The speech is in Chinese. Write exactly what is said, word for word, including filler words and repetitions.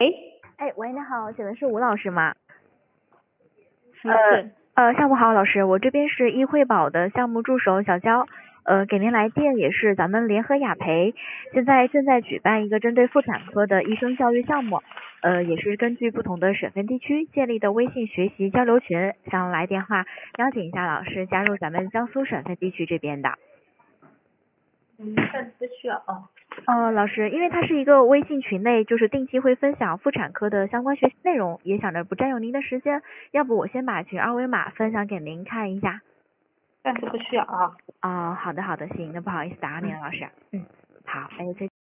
哎，喂，你好，请问是吴老师吗？ 嗯， 呃是。 呃，下午好，老师，我这边是易惠宝的项目助手小娇，呃，给您来电也是咱们联合雅培，现在正在举办一个针对妇产科的医生教育项目，呃，也是根据不同的省份地区建立的微信学习交流群，想来电话邀请一下老师加入咱们江苏省份地区这边的。 嗯，暂时不需要哦。 呃，老师，因为它是一个微信群内，就是定期会分享妇产科的相关学习内容，也想着不占用您的时间，要不我先把群二维码分享给您看一下。 暂时不需要啊。 哦，好的好的，行，那不好意思打扰您了，老师。嗯，好，哎，再见。